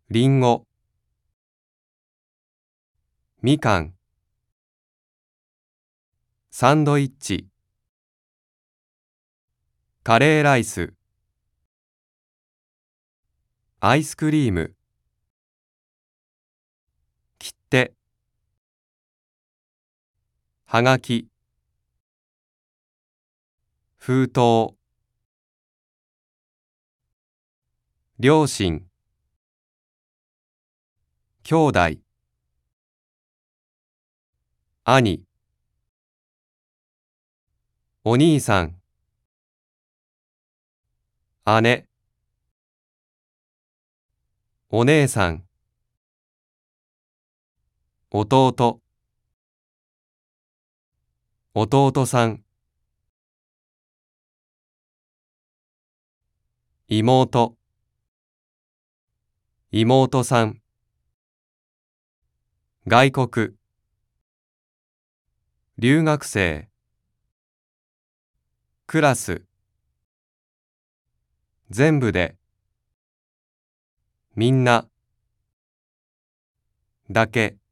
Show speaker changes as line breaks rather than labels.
りんご、みかん、サンドイッチ、カレーライス、アイスクリーム、切手、はがき、封筒、両親、兄弟、兄、お兄さん、姉、お姉さん、弟、弟さん、妹、妹さん、外国、留学生、クラス、全部で、みんな、だけ。